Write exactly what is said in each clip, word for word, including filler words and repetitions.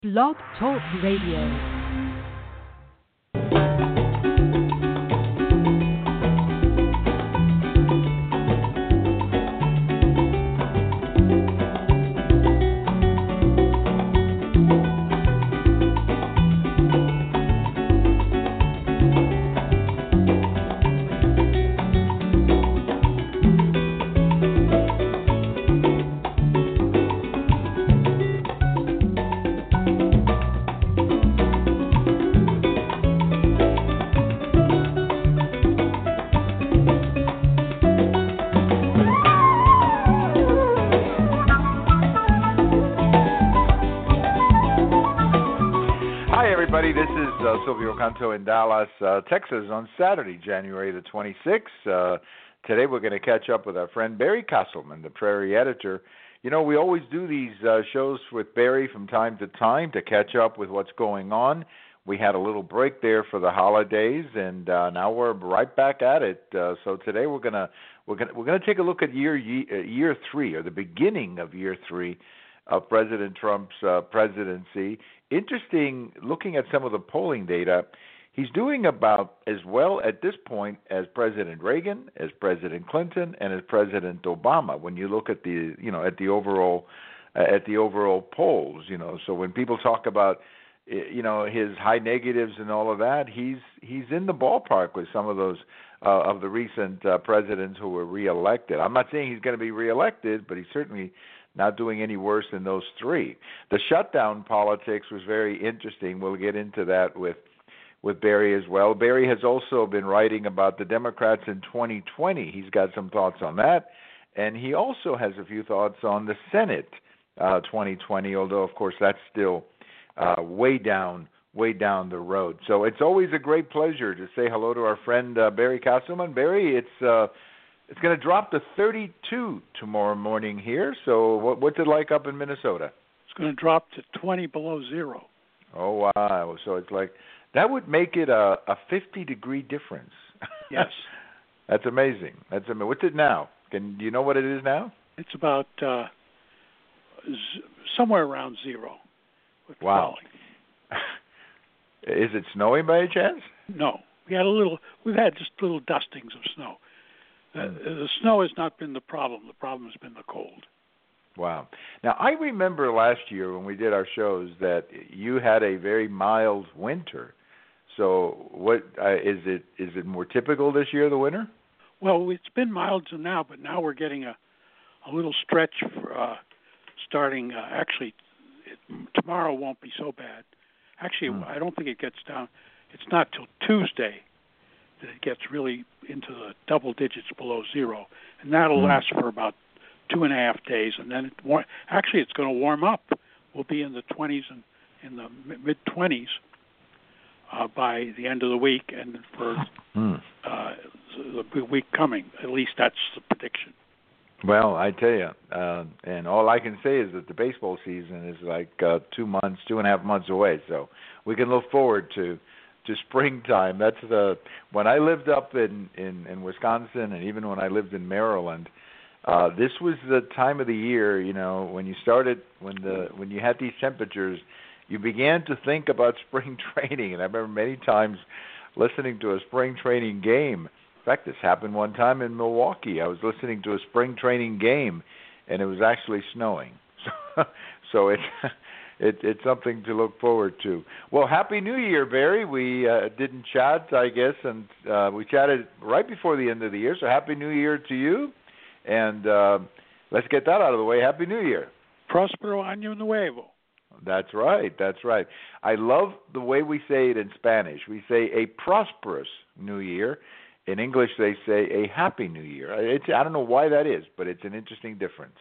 Blog Talk Radio. Silvio Canto in Dallas, uh, Texas on Saturday, January the twenty-sixth. Uh, today we're going to catch up with our friend Barry Castleman, the Prairie editor. You know, we always do these uh, shows with Barry from time to time to catch up with what's going on. We had a little break there for the holidays, and uh, now we're right back at it. Uh, so today we're going to we're going we're going to take a look at year year three, or the beginning of year three of President Trump's uh, presidency. Interesting, looking at some of the polling data, he's doing about as well at this point as President Reagan, as President Clinton, and as President Obama. When you look at the, you know, at the overall, uh, at the overall polls, you know, so when people talk about, you know, his high negatives and all of that, he's he's in the ballpark with some of those uh, of the recent uh, presidents who were reelected. I'm not saying he's going to be reelected, but he's certainly not doing any worse than those three. The shutdown politics was very interesting. We'll get into that with with Barry as well. Barry has also been writing about the Democrats in twenty twenty. He's got some thoughts on that. And he also has a few thoughts on the Senate uh, twenty twenty, although, of course, that's still uh, way down, way down the road. So it's always a great pleasure to say hello to our friend uh, Barry Castleman. Barry, it's... Uh, It's going to drop to thirty-two tomorrow morning here. So what, what's it like up in Minnesota? It's going to drop to twenty below zero. Oh, wow. So it's like, that would make it a, a fifty-degree difference. Yes. That's amazing. That's amazing. What's it now? Can Do you know what it is now? It's about uh, z- somewhere around zero. Wow. Is it snowing by any chance? No. We had a little, we've had just little dustings of snow. Uh, the snow has not been the problem. The problem has been the cold. Wow. Now, I remember last year when we did our shows that you had a very mild winter. So what uh, is it? Is it more typical this year, the winter? Well, it's been mild to now, but now we're getting a, a little stretch for uh, starting. Uh, actually, it, tomorrow won't be so bad. Actually, hmm. I don't think it gets down. It's not till Tuesday that it gets really into the double digits below zero, and that'll mm. last for about two and a half days, and then it war- actually it's going to warm up. We'll be in the twenties and in the mid twenties uh, by the end of the week, and for mm. uh, the week coming, at least that's the prediction. Well, I tell you, uh, and all I can say is that the baseball season is like uh, two months, two and a half months away, so we can look forward to. to springtime. That's the when I lived up in, in, in Wisconsin, and even when I lived in Maryland, uh, this was the time of the year, you know, when you started when the when you had these temperatures, you began to think about spring training. And I remember many times listening to a spring training game. In fact, this happened one time in Milwaukee. I was listening to a spring training game, and it was actually snowing. So, so it's It, it's something to look forward to. Well, Happy New Year, Barry. We uh, didn't chat, I guess, and uh, we chatted right before the end of the year, so Happy New Year to you. And uh, let's get that out of the way. Happy New Year. Prospero año nuevo. That's right. That's right. I love the way we say it in Spanish. We say a prosperous New Year. In English, they say a Happy New Year. It's, I don't know why that is, but it's an interesting difference.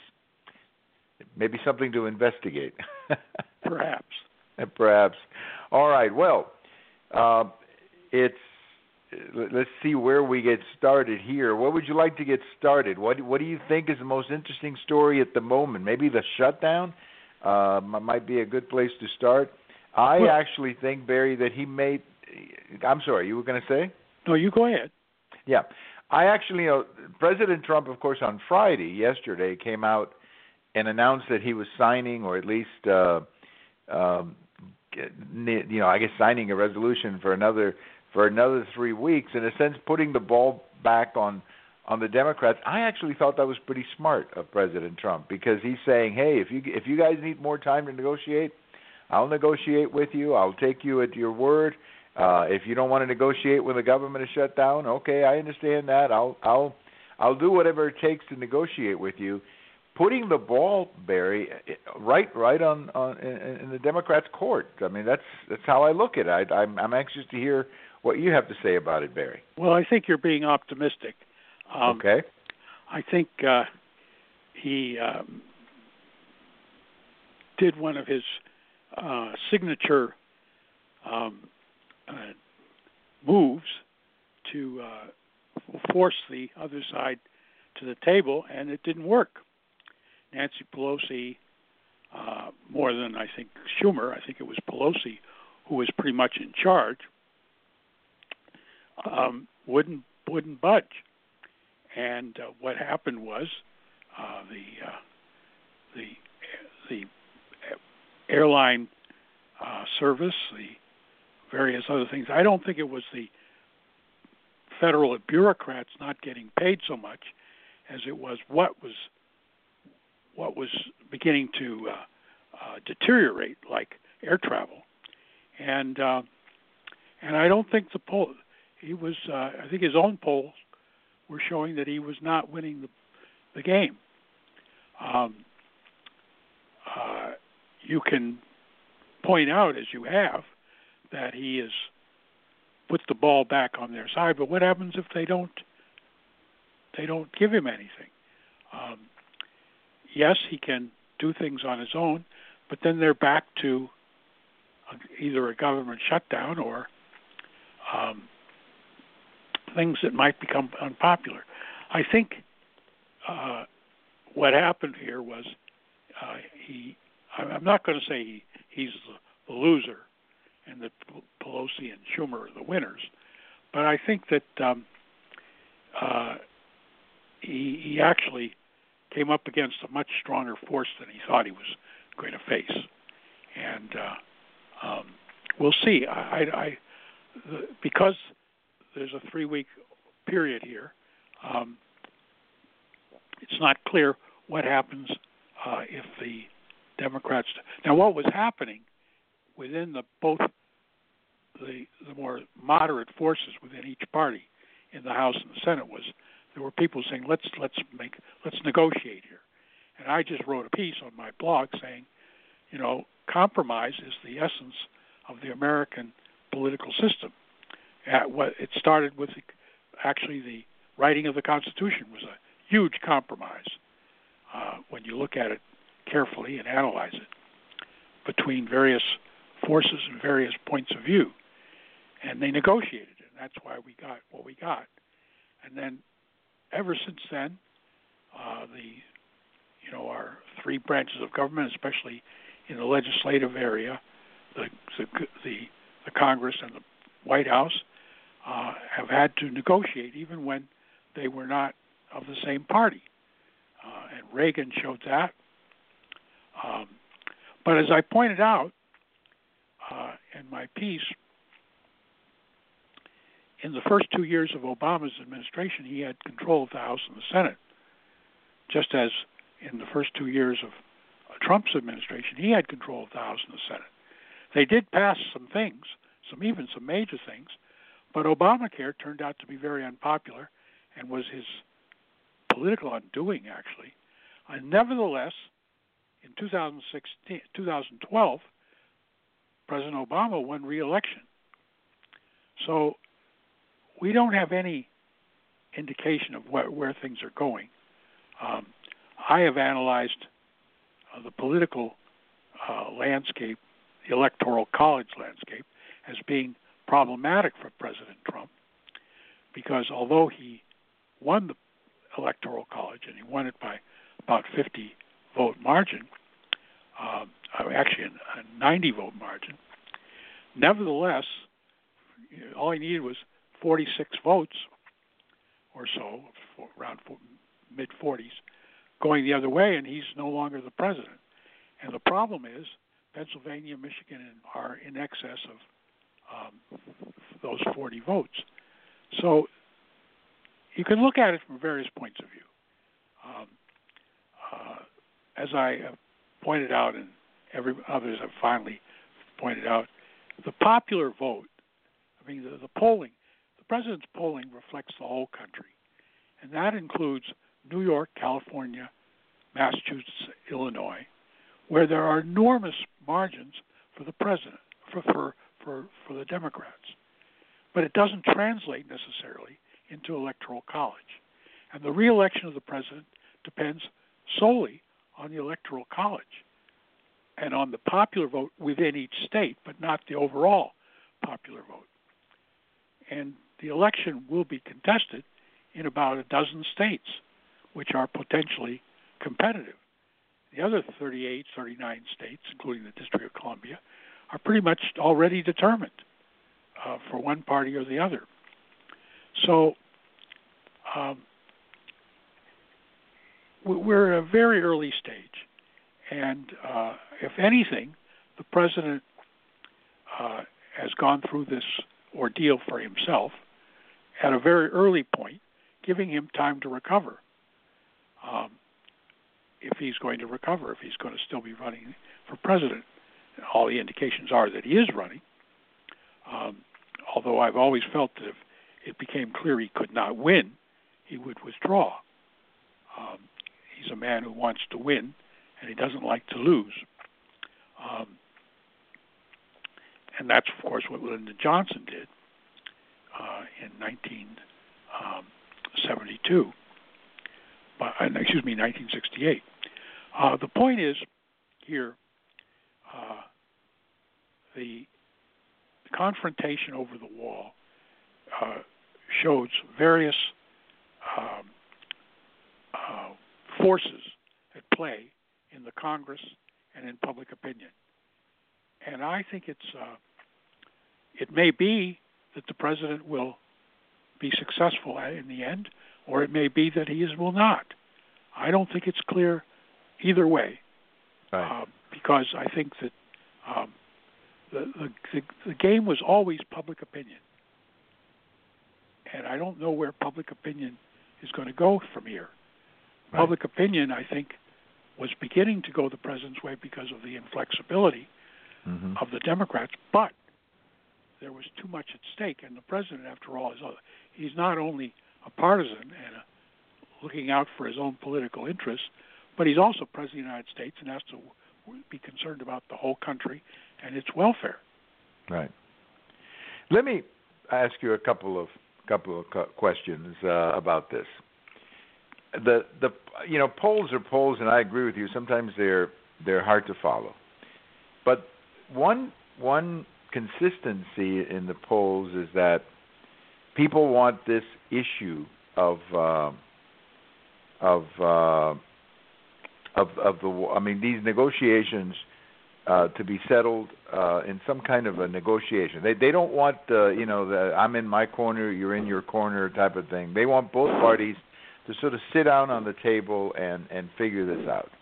Maybe something to investigate. Perhaps. Perhaps. All right. Well, uh, it's. Let's see where we get started here. What would you like to get started? What What do you think is the most interesting story at the moment? Maybe the shutdown uh, might be a good place to start. I well, actually think, Barry, that he made. I'm sorry. You were going to say? No, you go ahead. Yeah. I actually, you know, President Trump, of course, on Friday, yesterday, came out and announced that he was signing, or at least uh, um, you know, I guess signing a resolution for another for another three weeks, in a sense, putting the ball back on on the Democrats. I actually thought that was pretty smart of President Trump, because he's saying, hey, if you if you guys need more time to negotiate, I'll negotiate with you. I'll take you at your word. Uh, if you don't want to negotiate when the government is shut down, okay, I understand that. I'll I'll I'll do whatever it takes to negotiate with you. Putting the ball, Barry, right right on, on in, in the Democrats' court. I mean, that's that's how I look at it. I, I'm I'm anxious to hear what you have to say about it, Barry. Well, I think you're being optimistic. Um, okay. I think uh, he um, did one of his uh, signature um, uh, moves to uh, force the other side to the table, and it didn't work. Nancy Pelosi, uh, more than I think Schumer, I think it was Pelosi who was pretty much in charge, um, wouldn't wouldn't budge. And uh, what happened was uh, the uh, the the airline uh, service, the various other things. I don't think it was the federal bureaucrats not getting paid so much as it was what was what was beginning to uh, uh, deteriorate, like air travel, and uh, and I don't think the poll he was. Uh, I think his own polls were showing that he was not winning the the game. Um, uh, you can point out, as you have, that he has put the ball back on their side. But what happens if they don't? They don't give him anything. Um, yes, he can do things on his own, but then they're back to a, either a government shutdown or um, things that might become unpopular. I think uh, what happened here was uh, he. I'm not going to say he, he's the, the loser and that Pelosi and Schumer are the winners, but I think that um, uh, he, he actually came up against a much stronger force than he thought he was going to face, and uh, um, we'll see. I, I, I the, because there's a three-week period here. Um, it's not clear what happens uh, if the Democrats. Now, what was happening within the both the the more moderate forces within each party in the House and the Senate was there were people saying let's let's make let's negotiate here, and I just wrote a piece on my blog saying, you know, compromise is the essence of the American political system. At what it started with, the, actually, the writing of the Constitution was a huge compromise uh, when you look at it carefully and analyze it between various forces and various points of view, and they negotiated, and that's why we got what we got. And then, ever since then, uh, the you know our three branches of government, especially in the legislative area, the the the, the Congress and the White House, uh, have had to negotiate even when they were not of the same party. Uh, and Reagan showed that. Um, but as I pointed out uh, in my piece, in the first two years of Obama's administration, he had control of the House and the Senate, just as in the first two years of uh, Trump's administration, he had control of the House and the Senate. They did pass some things, some even some major things, but Obamacare turned out to be very unpopular and was his political undoing, actually. And nevertheless, in two thousand sixteen, two thousand twelve, President Obama won re-election. So we don't have any indication of where, where things are going. Um, I have analyzed uh, the political uh, landscape, the electoral college landscape, as being problematic for President Trump, because although he won the electoral college and he won it by about fifty vote margin, um, actually a ninety vote margin, nevertheless, all he needed was forty-six votes or so, around mid forties, going the other way, and he's no longer the president. And the problem is Pennsylvania, Michigan are in excess of um, those forty votes. So you can look at it from various points of view. Um, uh, as I have pointed out, and every others have finally pointed out, the popular vote, I mean, the, the polling, the president's polling reflects the whole country, and that includes New York, California, Massachusetts, Illinois, where there are enormous margins for the president, for, for, for, for the Democrats. But it doesn't translate necessarily into electoral college. And the re-election of the president depends solely on the electoral college and on the popular vote within each state, but not the overall popular vote. And the election will be contested in about a dozen states, which are potentially competitive. The other thirty-eight, thirty-nine states, including the District of Columbia, are pretty much already determined uh, for one party or the other. So um, we're at a very early stage. And uh, if anything, the president uh, has gone through this ordeal for himself at a very early point, giving him time to recover. Um, if he's going to recover, if he's going to still be running for president. All the indications are that he is running, um, although I've always felt that if it became clear he could not win, he would withdraw. Um, he's a man who wants to win, and he doesn't like to lose. Um, and that's, of course, what Lyndon Johnson did uh, in nineteen seventy-two. But, excuse me, nineteen sixty-eight. Uh, the point is here, uh, the confrontation over the wall uh, shows various um, uh, forces at play in the Congress and in public opinion. And I think it's uh, it may be that the president will be successful in the end, or it may be that he is, will not. I don't think it's clear either way, right. uh, because I think that um, the, the the game was always public opinion, and I don't know where public opinion is going to go from here. Right. Public opinion, I think, was beginning to go the president's way because of the inflexibility mm-hmm. of the Democrats, but there was too much at stake, and the president, after all, is he's not only a partisan and a, looking out for his own political interests, but he's also president of the United States and has to be concerned about the whole country and its welfare. Right. Let me ask you a couple of couple of questions uh, about this. The the you know polls are polls, and I agree with you. Sometimes they're they're hard to follow, but one one consistency in the polls is that people want this issue of uh, of uh, of of the I mean these negotiations uh, to be settled uh, in some kind of a negotiation. They they don't want uh, you know the I'm in my corner, you're in your corner type of thing. They want both parties to sort of sit down on the table and, and figure this out.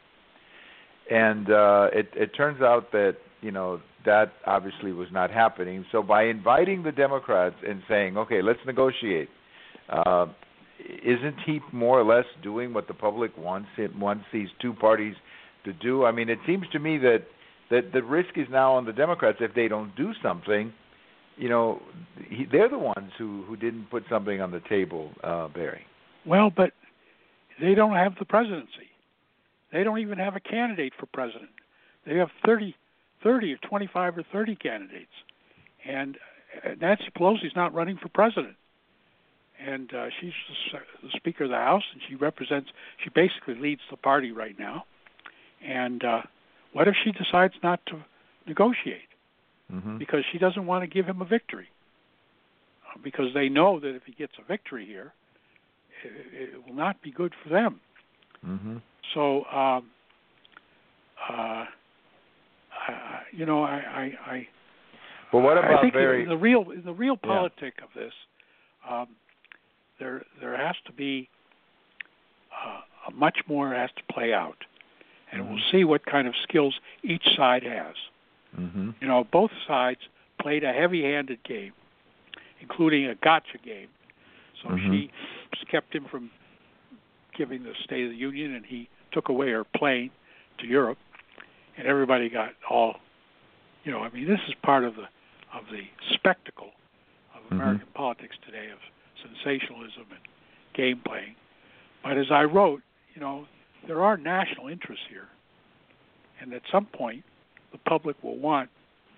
And uh, it it turns out that you know that obviously was not happening. So by inviting the Democrats and saying, okay, let's negotiate, uh, isn't he more or less doing what the public wants it wants these two parties to do? I mean, it seems to me that, that the risk is now on the Democrats if they don't do something. You know, he, they're the ones who, who didn't put something on the table, uh, Barry. Well, but they don't have the presidency. They don't even have a candidate for president. They have thirty, thirty or twenty-five or thirty candidates. And Nancy Pelosi's not running for president. And uh, she's the Speaker of the House, and she represents, she basically leads the party right now. And uh, what if she decides not to negotiate? Mm-hmm. Because she doesn't want to give him a victory. Uh, because they know that if he gets a victory here, it, it will not be good for them. Mm-hmm. So, um, uh, I, you know, I, I, I well, what about I think Barry? in the real, in the real politic yeah. of this, um, there, there has to be uh, a much more has to play out, and mm-hmm. we'll see what kind of skills each side has. Mm-hmm. You know, both sides played a heavy-handed game, including a gotcha game. So mm-hmm. she kept him from giving the State of the Union, and he took away her plane to Europe, and everybody got all, you know, I mean, this is part of the of the spectacle of American mm-hmm. politics today, of sensationalism and game playing. But as I wrote, you know, there are national interests here, and at some point, the public will want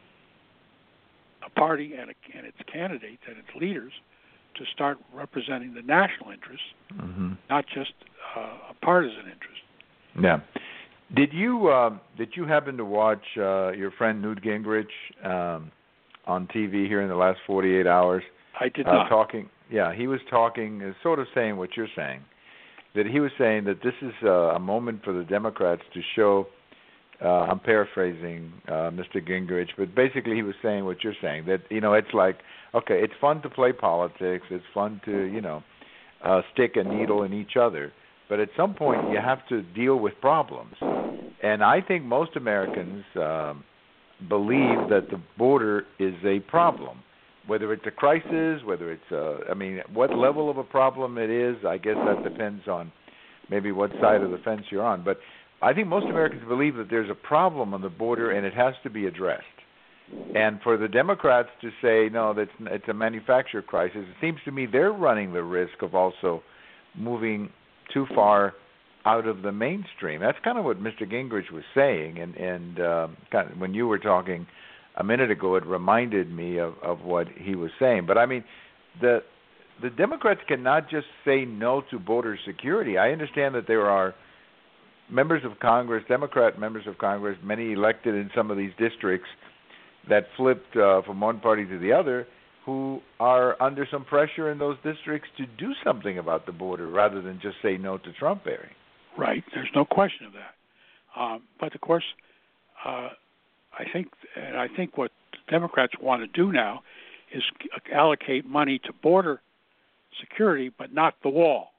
a party and, a, and its candidates and its leaders to start representing the national interests, mm-hmm. not just uh, a partisan interest. Yeah. Did you uh, did you happen to watch uh, your friend Newt Gingrich um, on T V here in the last forty-eight hours? I did uh, not. Talking, yeah, he was talking, uh, sort of saying what you're saying, that he was saying that this is uh, a moment for the Democrats to show. Uh, I'm paraphrasing uh, Mister Gingrich, but basically he was saying what you're saying, that, you know, it's like, okay, it's fun to play politics, it's fun to, you know, uh, stick a needle in each other, but at some point you have to deal with problems. And I think most Americans um, believe that the border is a problem, whether it's a crisis, whether it's, a, I mean, what level of a problem it is, I guess that depends on maybe what side of the fence you're on. But I think most Americans believe that there's a problem on the border and it has to be addressed. And for the Democrats to say, no, that's it's a manufactured crisis, it seems to me they're running the risk of also moving too far out of the mainstream. That's kind of what Mister Gingrich was saying. And, and uh, kind of, when you were talking a minute ago, it reminded me of, of what he was saying. But, I mean, the the Democrats cannot just say no to border security. I understand that there are members of Congress, Democrat members of Congress, many elected in some of these districts that flipped uh, from one party to the other, who are under some pressure in those districts to do something about the border rather than just say no to Trump, Barry. Right. There's no question of that. Um, but, of course, uh, I think and I think what Democrats want to do now is allocate money to border security, but not the wall.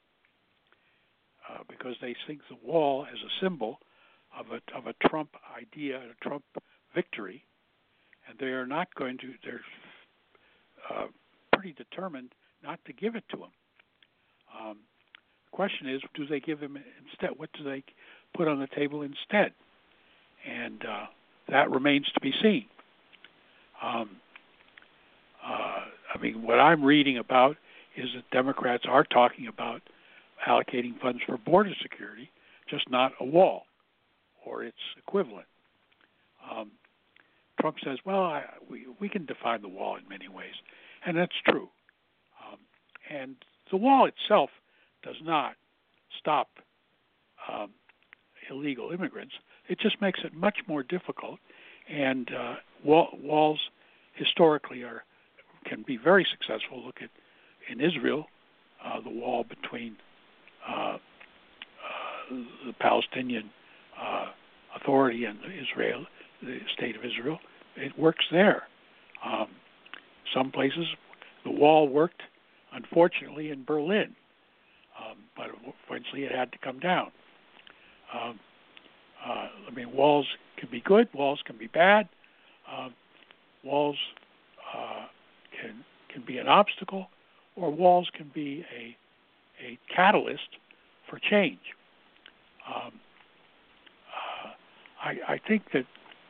Uh, because they think the wall is a symbol of a of a Trump idea, a Trump victory, and they are not going to. They're uh, pretty determined not to give it to him. Um, the question is, do they give him instead? What do they put on the table instead? And uh, that remains to be seen. Um, uh, I mean, what I'm reading about is that Democrats are talking about allocating funds for border security, just not a wall or its equivalent. Um, Trump says, well, I, we, we can define the wall in many ways, and that's true. Um, and the wall itself does not stop um, illegal immigrants. It just makes it much more difficult, and uh, wall, walls historically are can be very successful. Look at, in Israel, uh, the wall between Uh, uh, the Palestinian uh, Authority and Israel, the State of Israel, it works there. Um, some places, the wall worked, unfortunately, in Berlin, um, but eventually it had to come down. Um, uh, I mean, walls can be good, walls can be bad. Um, walls uh, can can be an obstacle, or walls can be a a catalyst for change. Um, uh, I, I think that,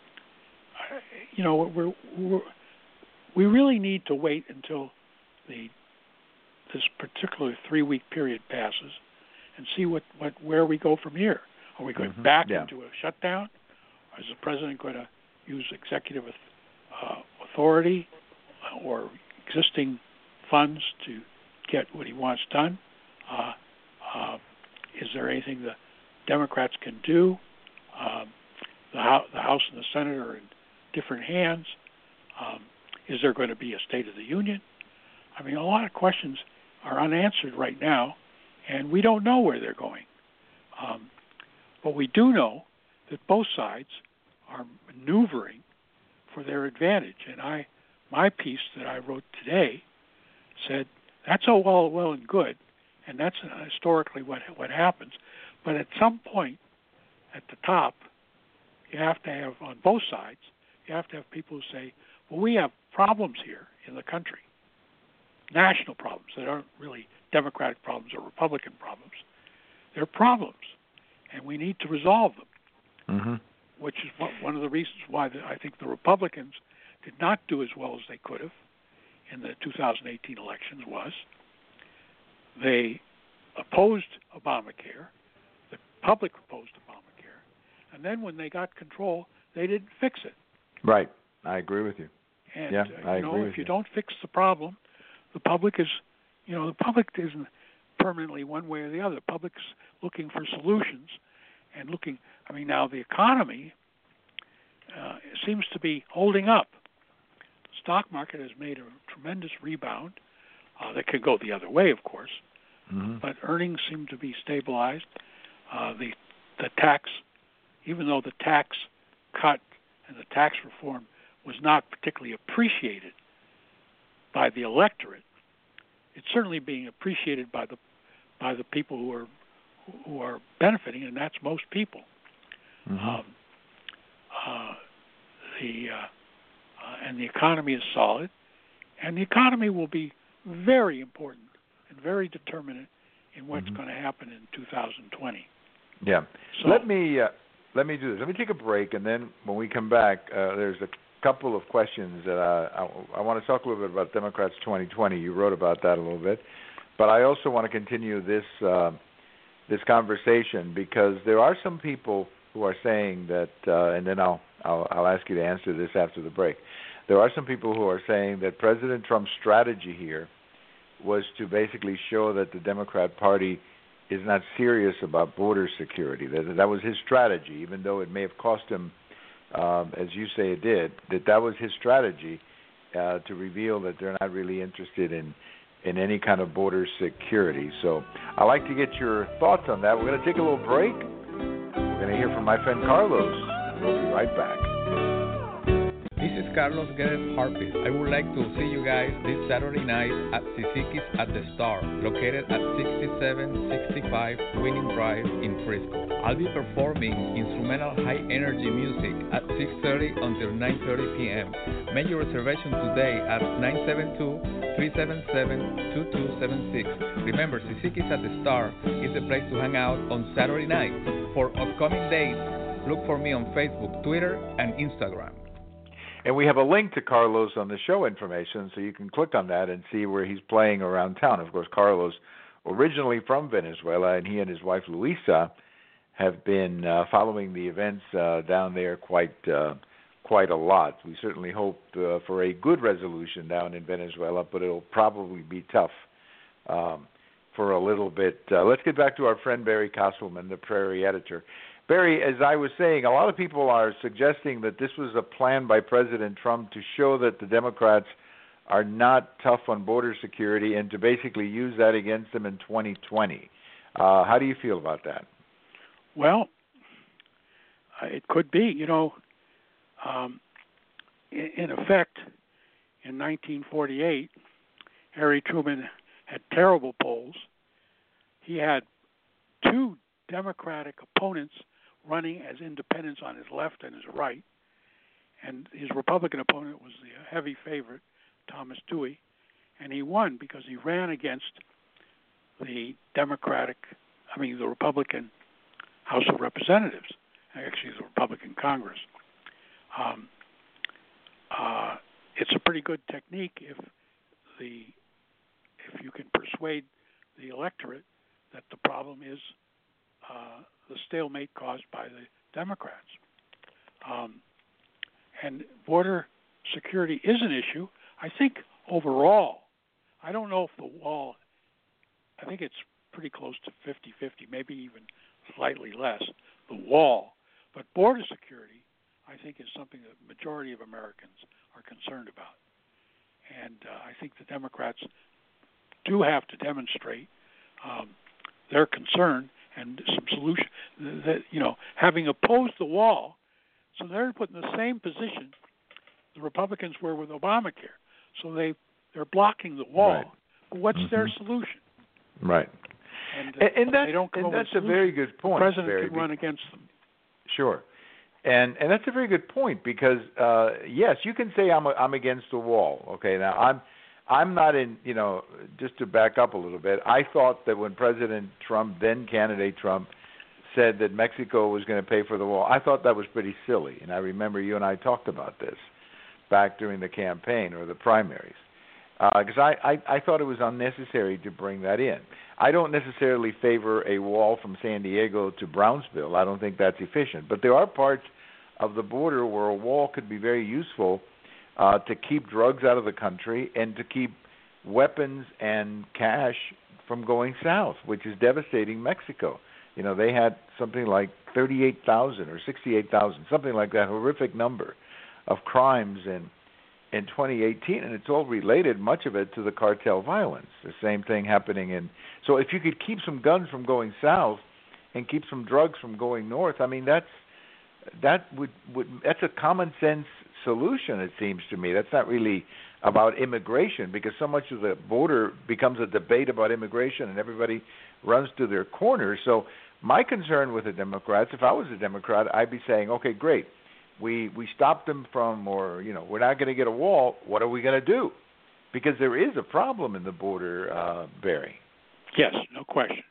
uh, you know, we're, we're, we really need to wait until the this particular three-week period passes and see what, what where we go from here. Are we going mm-hmm. back yeah. into a shutdown? Or is the president going to use executive uh, authority or existing funds to get what he wants done? Uh, uh, is there anything the Democrats can do? Um, the, House, the House and the Senate are in different hands. Um, is there going to be a State of the Union? I mean, a lot of questions are unanswered right now, and we don't know where they're going. Um, but we do know that both sides are maneuvering for their advantage. And I, my piece that I wrote today said that's all well, well and good, and that's historically what what happens. But at some point, at the top, you have to have on both sides You have to have people who say, well, we have problems here in the country, national problems that aren't really Democratic problems or Republican problems. They're problems, and we need to resolve them, mm-hmm. which is what, one of the reasons why the, I think the Republicans did not do as well as they could have in the two thousand eighteen elections was they opposed Obamacare, the public opposed Obamacare, and then when they got control, they didn't fix it. Right. I agree with you. And yeah, uh, I you know, agree if with you you don't fix the problem, the public is, you know, the public isn't permanently one way or the other. The public's looking for solutions and looking. I mean, now the economy uh, seems to be holding up. The stock market has made a tremendous rebound. Uh, that could go the other way, of course, mm-hmm. but earnings seem to be stabilized. Uh, the the tax, even though the tax cut and the tax reform was not particularly appreciated by the electorate, it's certainly being appreciated by the by the people who are who are benefiting, and that's most people. Mm-hmm. Um, uh, the uh, uh, and the economy is solid, and the economy will be very important and very determinant in what's mm-hmm. going to happen in two thousand twenty. Yeah. So, let me uh, let me do this. Let me take a break, and then when we come back, uh, there's a couple of questions that I, I, I want to talk a little bit about Democrats twenty twenty. You wrote about that a little bit, but I also want to continue this uh, this conversation because there are some people who are saying that, uh, and then I'll, I'll I'll ask you to answer this after the break. There are some people who are saying that President Trump's strategy here was to basically show that the Democrat Party is not serious about border security. That that was his strategy, even though it may have cost him, um, as you say it did, that that was his strategy uh, to reveal that they're not really interested in, in any kind of border security. So I'd like to get your thoughts on that. We're going to take a little break. We're going to hear from my friend Carlos. We'll be right back. This is Carlos Guedes Harpist. I would like to see you guys this Saturday night at Sisiki's at the Star, located at sixty-seven sixty-five Winning Drive in Frisco. I'll be performing instrumental high-energy music at six thirty until nine thirty p.m. Make your reservation today at nine seven two, three seven seven, two two seven six. Remember, Sisiki's at the Star is the place to hang out on Saturday night. For upcoming dates, look for me on Facebook, Twitter, and Instagram. And we have a link to Carlos on the show information, so you can click on that and see where he's playing around town. Of course, Carlos, originally from Venezuela, and he and his wife Luisa have been uh, following the events uh, down there quite uh, quite a lot. We certainly hope uh, for a good resolution down in Venezuela, but it'll probably be tough um, for a little bit. Uh, let's get back to our friend Barry Castleman, the Prairie editor. Barry, as I was saying, a lot of people are suggesting that this was a plan by President Trump to show that the Democrats are not tough on border security and to basically use that against them in twenty twenty. Uh, how do you feel about that? Well, uh, it could be. You know, um, in, in effect, in nineteen forty-eight, Harry Truman had terrible polls. He had two Democratic opponents running as independents on his left and his right, and his Republican opponent was the heavy favorite, Thomas Dewey, and he won because he ran against the Democratic, I mean the Republican House of Representatives, actually the Republican Congress. Um, uh, it's a pretty good technique if the if you can persuade the electorate that the problem is Uh, the stalemate caused by the Democrats. Um, and border security is an issue. I think overall, I don't know if the wall, I think it's pretty close to fifty-fifty, maybe even slightly less, the wall. But border security, I think, is something that the majority of Americans are concerned about. And uh, I think the Democrats do have to demonstrate um, their concern and some solution that, you know, having opposed the wall, so they're put in the same position the Republicans were with Obamacare. So they they're blocking the wall. Right. But what's mm-hmm. their solution? Right. And, and, and, that, they don't come and up that's with a very good point. The president Barry, can run against them. Sure. And and that's a very good point because uh, yes, you can say I'm a, I'm against the wall. Okay, now I'm I'm not in. You know, just to back up a little bit, I thought that when President Trump, then candidate Trump, said that Mexico was going to pay for the wall, I thought that was pretty silly. And I remember you and I talked about this back during the campaign or the primaries. Because uh, I, I, I thought it was unnecessary to bring that in. I don't necessarily favor a wall from San Diego to Brownsville. I don't think that's efficient. But there are parts of the border where a wall could be very useful uh, to keep drugs out of the country and to keep weapons and cash from going south, which is devastating Mexico. You know, they had something like thirty-eight thousand or sixty-eight thousand, something like that, horrific number of crimes in in twenty eighteen, and it's all related, much of it, to the cartel violence. The same thing happening in... So if you could keep some guns from going south and keep some drugs from going north, I mean, that's that would, would that's a common sense solution, it seems to me. That's not really about immigration, because so much of the border becomes a debate about immigration and everybody runs to their corners. So my concern with the Democrats, if I was a Democrat, I'd be saying, okay, great. We we stopped them from, or, you know, we're not going to get a wall. What are we going to do? Because there is a problem in the border, uh, Barry. Yes, no question.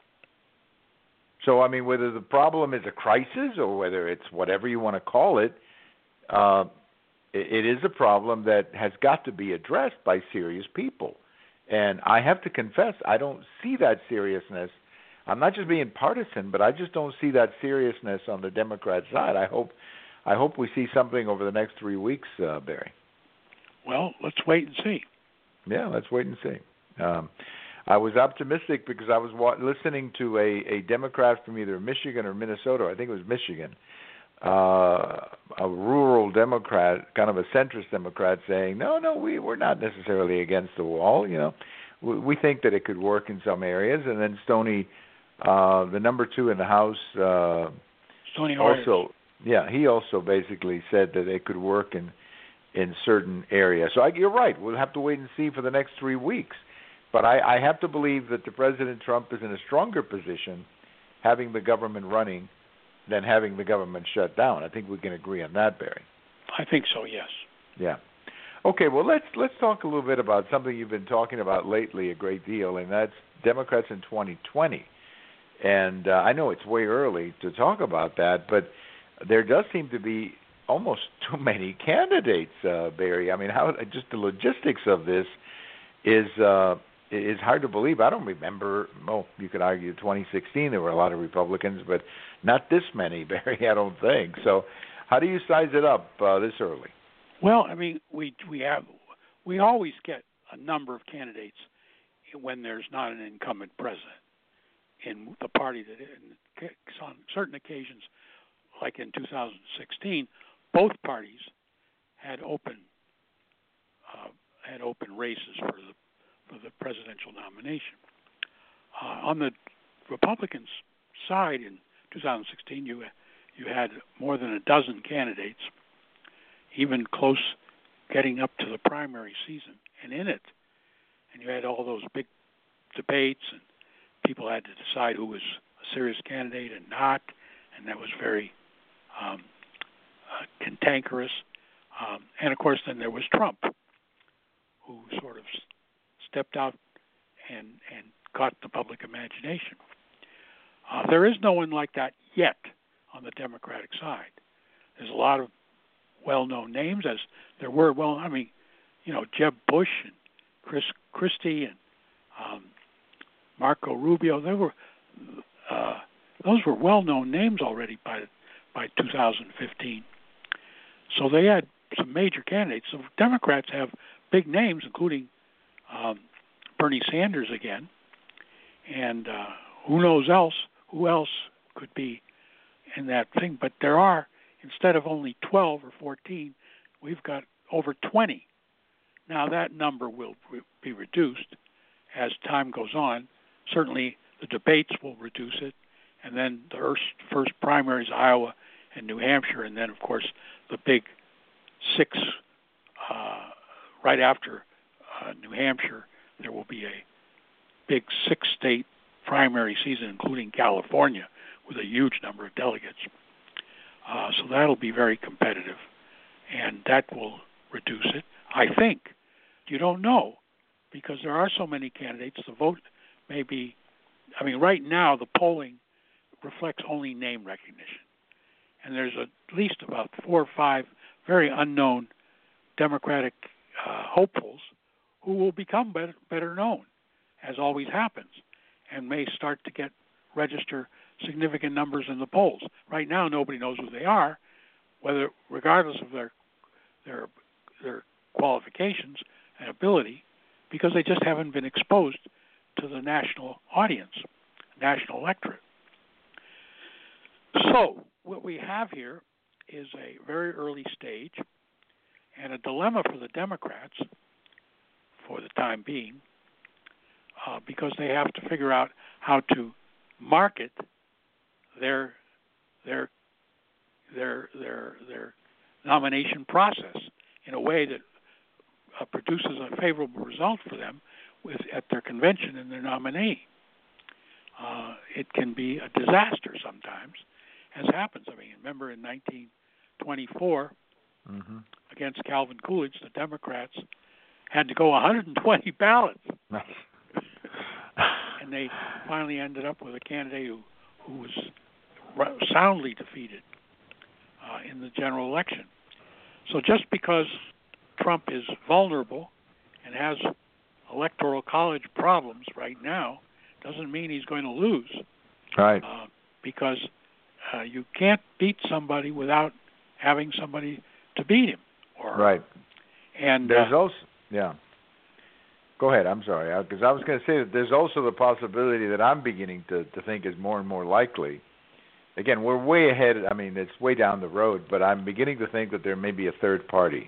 So, I mean, whether the problem is a crisis or whether it's whatever you want to call it, uh, it, it is a problem that has got to be addressed by serious people. And I have to confess, I don't see that seriousness. I'm not just being partisan, but I just don't see that seriousness on the Democrat side. I hope I hope we see something over the next three weeks, uh, Barry. Well, let's wait and see. Yeah, let's wait and see. Um, I was optimistic because I was wa- listening to a, a Democrat from either Michigan or Minnesota. I think it was Michigan, uh, a rural Democrat, kind of a centrist Democrat, saying, "No, no, we we're not necessarily against the wall. You know, we, we think that it could work in some areas." And then Stoney, uh, the number two in the House, uh, Stoney Hoyer. also. Yeah, he also basically said that it could work in in certain areas. So I, you're right. We'll have to wait and see for the next three weeks. But I, I have to believe that the President Trump is in a stronger position having the government running than having the government shut down. I think we can agree on that, Barry. I think so, yes. Yeah. Okay, well, let's let's talk a little bit about something you've been talking about lately a great deal, and that's Democrats in twenty twenty. And uh, I know it's way early to talk about that, but there does seem to be almost too many candidates, uh, Barry. I mean, how just the logistics of this is uh, is hard to believe. I don't remember. Well, you could argue twenty sixteen there were a lot of Republicans, but not this many, Barry. I don't think. So, how do you size it up uh, this early? Well, I mean, we we have we always get a number of candidates when there's not an incumbent president in the party that, in, on certain occasions, like in two thousand sixteen, both parties had open uh, had open races for the for the presidential nomination. Uh, on the Republicans' side in two thousand sixteen, you you had more than a dozen candidates, even close, getting up to the primary season and in it, and you had all those big debates, and people had to decide who was a serious candidate and not, and that was very Um, uh, cantankerous, um, and of course then there was Trump, who sort of s- stepped out and and caught the public imagination. Uh, there is no one like that yet on the Democratic side. There's a lot of well-known names, as there were. Well, I mean, you know, Jeb Bush and Chris Christie and um, Marco Rubio. They were uh, those were well-known names already by by two thousand fifteen. So they had some major candidates. So Democrats have big names, including um, Bernie Sanders again, and uh, who knows else, who else could be in that thing. But there are, instead of only twelve or fourteen, we've got over twenty. Now that number will re- be reduced as time goes on. Certainly the debates will reduce it, and then the first, first primaries, Iowa and New Hampshire, and then, of course, the big six, uh, right after uh, New Hampshire, there will be a big six-state primary season, including California, with a huge number of delegates. Uh, so that'll be very competitive, and that will reduce it, I think. You don't know, because there are so many candidates. The vote may be, I mean, right now the polling reflects only name recognition. And there's at least about four or five very unknown Democratic uh, hopefuls who will become better, better known, as always happens, and may start to get register significant numbers in the polls. Right now, nobody knows who they are, whether, regardless of their their their qualifications and ability, because they just haven't been exposed to the national audience, national electorate. So what we have here is a very early stage and a dilemma for the Democrats for the time being, uh, because they have to figure out how to market their their their their their nomination process in a way that uh, produces a favorable result for them with at their convention and their nominee. Uh, it can be a disaster sometimes, as happens. I mean, remember in nineteen twenty-four, mm-hmm. against Calvin Coolidge, the Democrats had to go one hundred twenty ballots. And they finally ended up with a candidate who, who was soundly defeated uh, in the general election. So just because Trump is vulnerable and has electoral college problems right now doesn't mean he's going to lose. Right. Uh, because uh, you can't beat somebody without having somebody to beat him. Or, right. And there's uh, also, yeah. Go ahead. I'm sorry, because I was going to say that there's also the possibility that I'm beginning to, to think is more and more likely. Again, we're way ahead. I mean, it's way down the road, but I'm beginning to think that there may be a third party,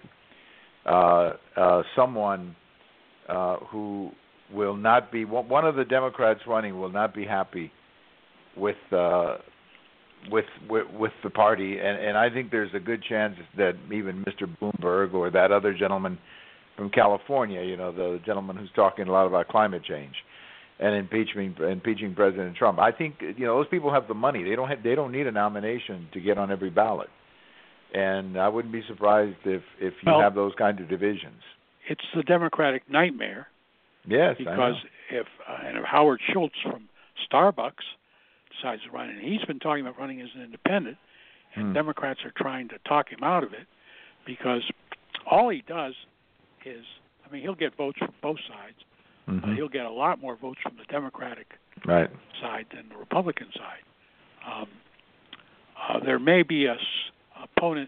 uh, uh, someone uh, who will not be one of the Democrats running will not be happy with uh, with, with with the party, and, and I think there's a good chance that even Mister Bloomberg or that other gentleman from California, you know, the gentleman who's talking a lot about climate change and impeaching impeaching President Trump. I think, you know, those people have the money. They don't have, they don't need a nomination to get on every ballot. And I wouldn't be surprised if, if you well, have those kinds of divisions. It's the Democratic nightmare. Yes, because if uh, and if Howard Schultz from Starbucks decides to run, and he's been talking about running as an independent, and hmm. Democrats are trying to talk him out of it, because all he does is, I mean, he'll get votes from both sides, mm-hmm. but he'll get a lot more votes from the Democratic right. side than the Republican side. Um, uh, there may be a s- opponent,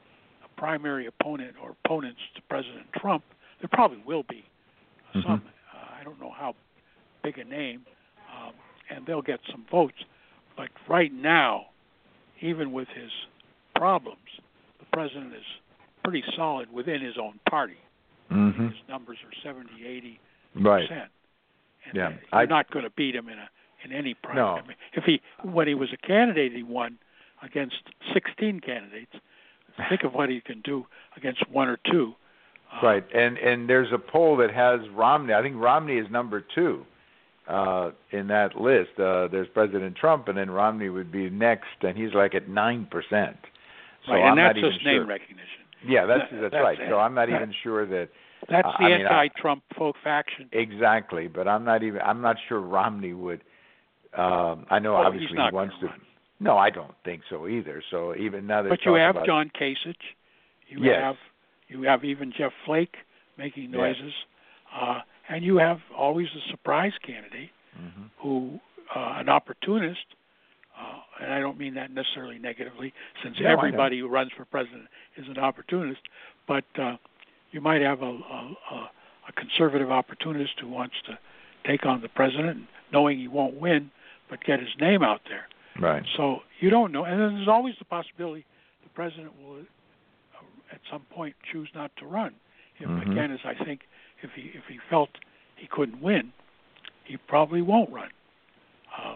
a primary opponent or opponents to President Trump. There probably will be mm-hmm. some. Uh, I don't know how big a name, um, and they'll get some votes. But right now, even with his problems, the president is pretty solid within his own party. Mm-hmm. His numbers are seventy, eighty right. percent. And yeah. you're I, not going to beat him in a in any primary. No. I mean, if he when he was a candidate, he won against sixteen candidates. Think of what he can do against one or two. Uh, right. And and there's a poll that has Romney. I think Romney is number two uh, in that list. Uh, there's President Trump, and then Romney would be next, and he's like at nine percent. So right, I'm and that's not just even name sure. recognition. Yeah, that's that's, that's right. it. So I'm not that, even sure that that's uh, the I mean, anti-Trump folk faction. Exactly, but I'm not even. I'm not sure Romney would. Um, I know oh, obviously he's not he wants to. Run. No, I don't think so either. So even now that. But you have about, John Kasich. You yes. have you have even Jeff Flake making noises, yes. uh, and you have always a surprise candidate mm-hmm. who uh, an opportunist. Uh, and I don't mean that necessarily negatively, since no, everybody who runs for president is an opportunist. But uh, you might have a, a, a conservative opportunist who wants to take on the president, knowing he won't win, but get his name out there. Right. So you don't know. And then there's always the possibility the president will, uh, at some point, choose not to run. If, mm-hmm. Again, as I think, if he if he felt he couldn't win, he probably won't run. Um,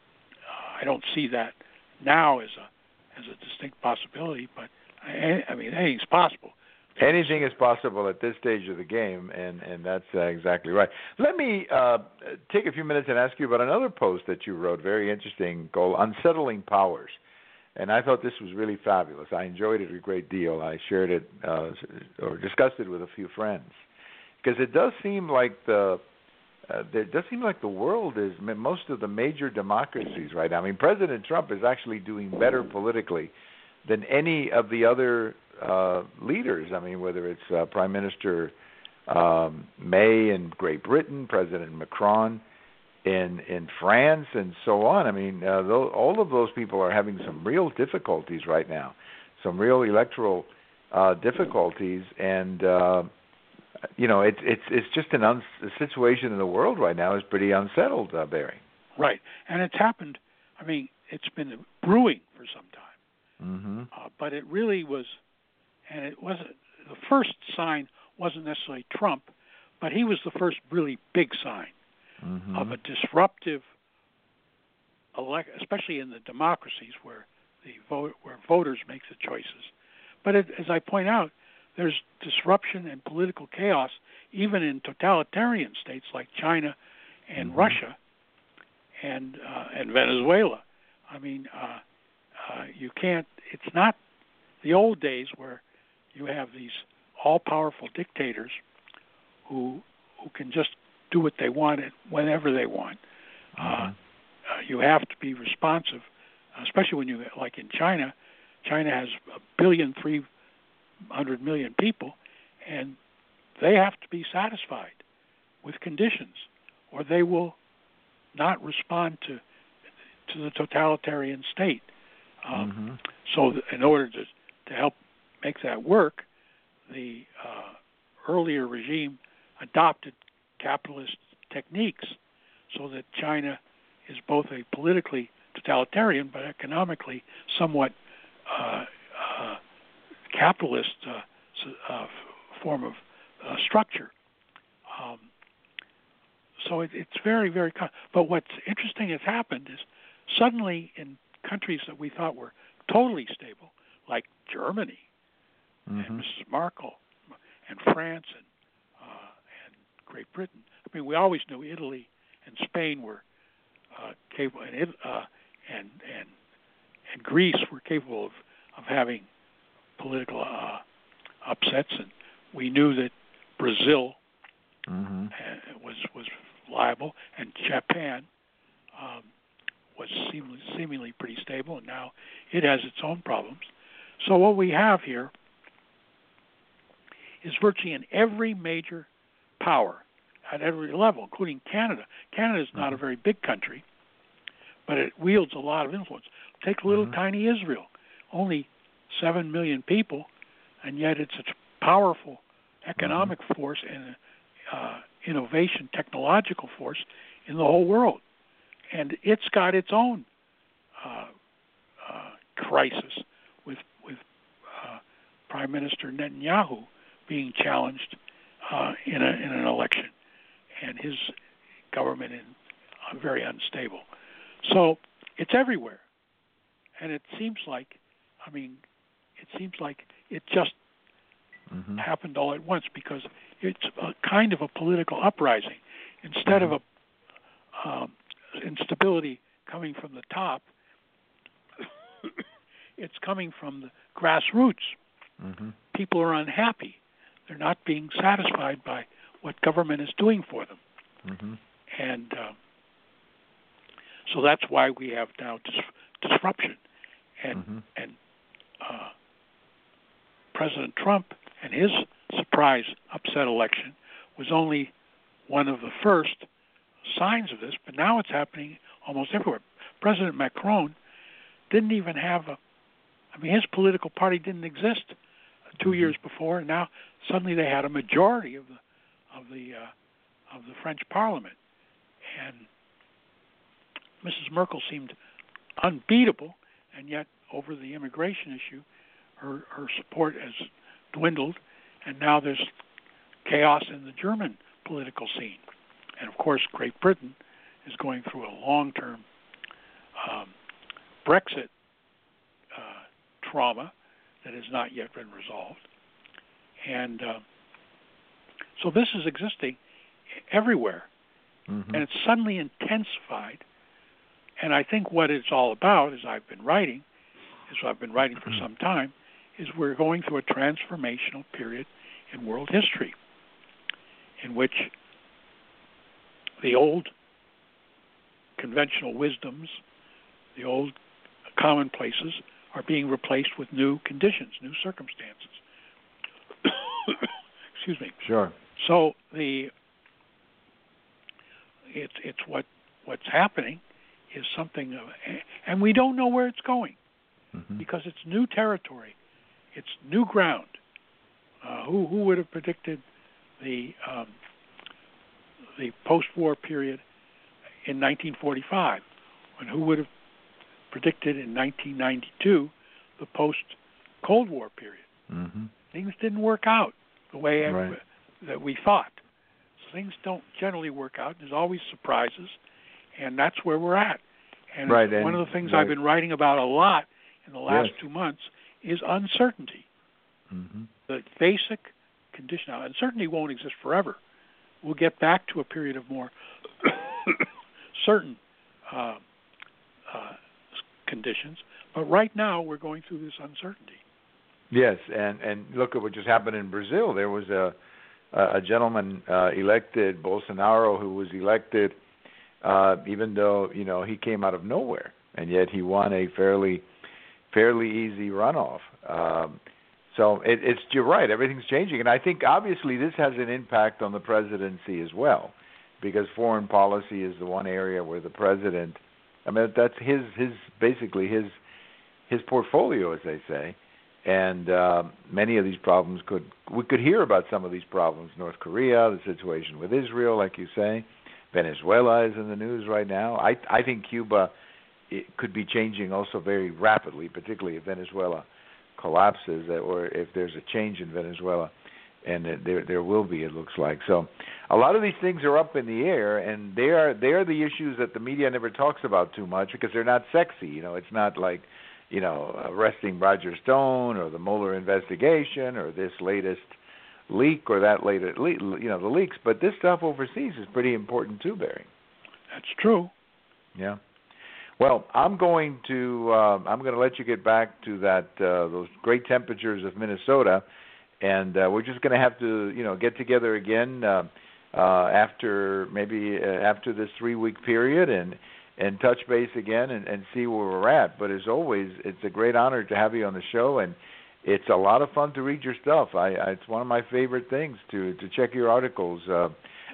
I don't see that now as a as a distinct possibility, but I, I mean anything's possible. Anything is possible at this stage of the game, and, and that's uh, exactly right. Let me uh, take a few minutes and ask you about another post that you wrote, very interesting, called Unsettling Powers. And I thought this was really fabulous. I enjoyed it a great deal. I shared it uh, or discussed it with a few friends because it does seem like the uh, it does seem like the world is most of the major democracies right now. I mean, President Trump is actually doing better politically than any of the other uh, leaders. I mean, whether it's uh, Prime Minister um, May in Great Britain, President Macron in in France, and so on. I mean, uh, those, all of those people are having some real difficulties right now, some real electoral uh, difficulties, and uh, you know, it's it's it's just an un- the situation in the world right now is pretty unsettled, uh, Barry. Right, and it's happened. I mean, it's been brewing for some time, mm-hmm. uh, but it really was, and it wasn't the first sign. Wasn't necessarily Trump, but he was the first really big sign. Mm-hmm. Of a disruptive, elect, especially in the democracies where the vote, where voters make the choices. But it, as I point out, there's disruption and political chaos even in totalitarian states like China and mm-hmm. Russia and uh, and Venezuela. I mean, uh, uh, you can't. It's not the old days where you have these all-powerful dictators who who can just do what they want whenever they want. Mm-hmm. Uh, uh, you have to be responsive, especially when you, like in China, China has a billion, three hundred million people, and they have to be satisfied with conditions, or they will not respond to to the totalitarian state. Um, mm-hmm. So, th- in order to to help make that work, the uh, earlier regime adopted capitalist techniques so that China is both a politically totalitarian but economically somewhat uh, uh, capitalist uh, uh, form of uh, structure. Um, so it, it's very, very... Con- but what's interesting has happened is suddenly in countries that we thought were totally stable, like Germany mm-hmm. and Missus Merkel and France and Great Britain. I mean, we always knew Italy and Spain were uh, capable, and, uh, and and and Greece were capable of, of having political uh, upsets, and we knew that Brazil mm-hmm. was was liable, and Japan um, was seemingly, seemingly pretty stable, and now it has its own problems. So what we have here is virtually in every major power at every level, including Canada. Canada is not mm-hmm. a very big country, but it wields a lot of influence. Take little mm-hmm. tiny Israel, only seven million people, and yet it's a powerful economic mm-hmm. force and uh, innovation, technological force in the whole world. And it's got its own uh, uh, crisis with, with uh, Prime Minister Netanyahu being challenged Uh, in, a, in an election, and his government is uh, very unstable. So it's everywhere, and it seems like, I mean, it seems like it just mm-hmm. happened all at once because it's a kind of a political uprising. Instead mm-hmm. of a um, instability coming from the top, it's coming from the grassroots. Mm-hmm. People are unhappy. They're not being satisfied by what government is doing for them. Mm-hmm. And uh, so that's why we have now dis- disruption. And, mm-hmm. and uh, President Trump and his surprise upset election was only one of the first signs of this, but now it's happening almost everywhere. President Macron didn't even have a, I mean, his political party didn't exist two mm-hmm. years before, and now suddenly they had a majority of the of the uh, of the French Parliament, and Missus Merkel seemed unbeatable, and yet over the immigration issue, her her support has dwindled, and now there's chaos in the German political scene, and of course Great Britain is going through a long-term um, Brexit uh, trauma that has not yet been resolved. And uh, so this is existing everywhere. Mm-hmm. And it's suddenly intensified. And I think what it's all about, as I've been writing, as I've been writing for some time, is we're going through a transformational period in world history in which the old conventional wisdoms, the old commonplaces, are being replaced with new conditions, new circumstances. Excuse me. Sure. So the it's it's what what's happening is something, of, and we don't know where it's going mm-hmm. because it's new territory, it's new ground. Uh, who who would have predicted the um, the post-war period in nineteen forty-five, and who would have predicted in nineteen ninety-two the post-Cold War period? Mm-hmm. Things didn't work out the way right. I, that we thought. So things don't generally work out. There's always surprises, and that's where we're at. And right, one and, of the things right. I've been writing about a lot in the last yes. two months is uncertainty. Mm-hmm. The basic condition. Now, uncertainty won't exist forever. We'll get back to a period of more certain uh, uh, conditions, but right now we're going through this uncertainty. Yes, and, and look at what just happened in Brazil. There was a a gentleman uh, elected, Bolsonaro, who was elected, uh, even though you know he came out of nowhere, and yet he won a fairly fairly easy runoff. Um, so it, it's you're right. Everything's changing, and I think obviously this has an impact on the presidency as well, because foreign policy is the one area where the president. I mean, that's his his basically his his portfolio, as they say. And uh, many of these problems could we could hear about some of these problems. North Korea, the situation with Israel, like you say, Venezuela is in the news right now. I I think Cuba it could be changing also very rapidly, particularly if Venezuela collapses or if there's a change in Venezuela, and there there will be. It looks like so. A lot of these things are up in the air, and they are they are the issues that the media never talks about too much because they're not sexy. You know, it's not like. You know, arresting Roger Stone or the Mueller investigation or this latest leak or that latest, le- you know, the leaks. But this stuff overseas is pretty important too, Barry. That's true. Yeah. Well, I'm going to uh, I'm going to let you get back to that uh, those great temperatures of Minnesota, and uh, we're just going to have to you know get together again uh, uh, after maybe uh, after this three week period and. and touch base again and, and see where we're at. But as always, it's a great honor to have you on the show, and it's a lot of fun to read your stuff. I, I it's one of my favorite things to, to check your articles uh,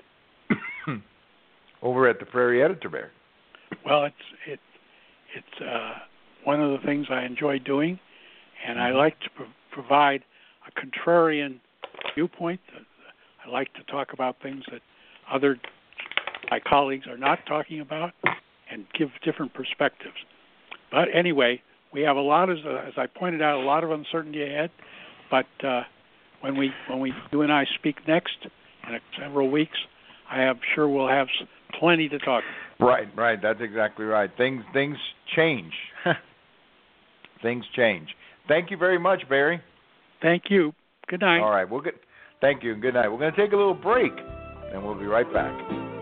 over at the Prairie Editor Bear. Well, it's it, it's uh, one of the things I enjoy doing, and I like to pro- provide a contrarian viewpoint. I like to talk about things that other my colleagues are not talking about, and give different perspectives. But anyway, we have a lot, as, uh, as I pointed out, a lot of uncertainty ahead. But uh, when we when we you and I speak next in a, several weeks, I am sure we'll have plenty to talk about. Right, right. That's exactly right. Things things change. Things change. Thank you very much, Barry. Thank you. Good night. All right. We'll get. Thank you and good night. We're going to take a little break, and we'll be right back.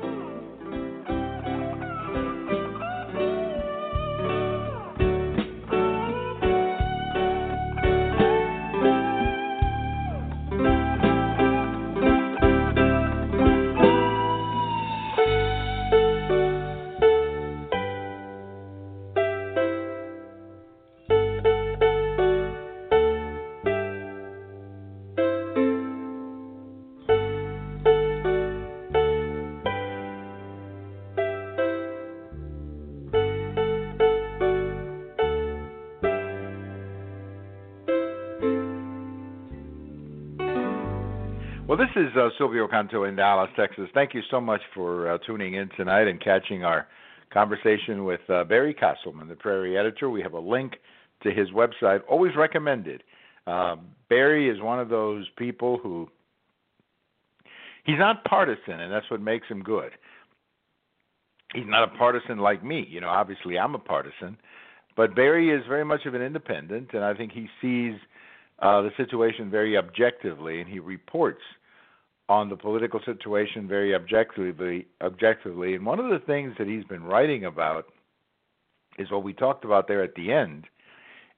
Well, this is uh, Silvio Canto in Dallas, Texas. Thank you so much for uh, tuning in tonight and catching our conversation with uh, Barry Castleman, the Prairie Editor. We have a link to his website, always recommended. Uh, Barry is one of those people who, he's not partisan, and that's what makes him good. He's not a partisan like me. You know, obviously I'm a partisan, but Barry is very much of an independent, and I think he sees uh, the situation very objectively, and he reports on the political situation very objectively, objectively. And one of the things that he's been writing about is what we talked about there at the end,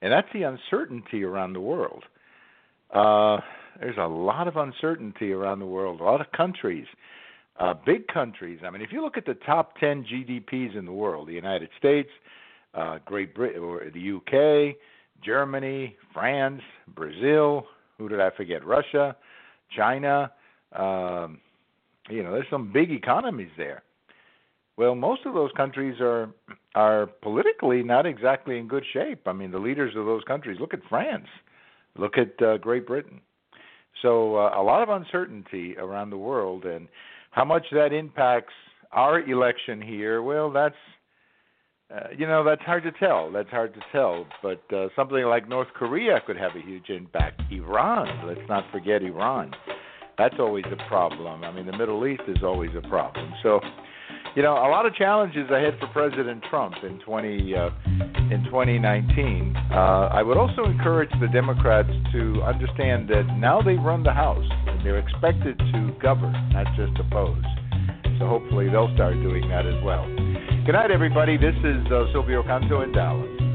and that's the uncertainty around the world. Uh, there's a lot of uncertainty around the world, a lot of countries, uh, big countries. I mean, if you look at the top ten G D Ps in the world, the United States, uh, Great Britain, or the U K, Germany, France, Brazil, who did I forget? Russia, China, um, you know, there's some big economies there. Well, most of those countries are are politically not exactly in good shape. I mean, the leaders of those countries, look at France, look at uh, Great Britain. So uh, a lot of uncertainty around the world, and how much that impacts our election here, well, that's, uh, you know, that's hard to tell. That's hard to tell. But uh, something like North Korea could have a huge impact. Iran, let's not forget Iran. That's always a problem. I mean, the Middle East is always a problem. So, you know, a lot of challenges ahead for President Trump in twenty uh, in twenty nineteen. Uh, I would also encourage the Democrats to understand that now they run the House, and they're expected to govern, not just oppose. So hopefully they'll start doing that as well. Good night, everybody. This is uh, Silvio Canto in Dallas.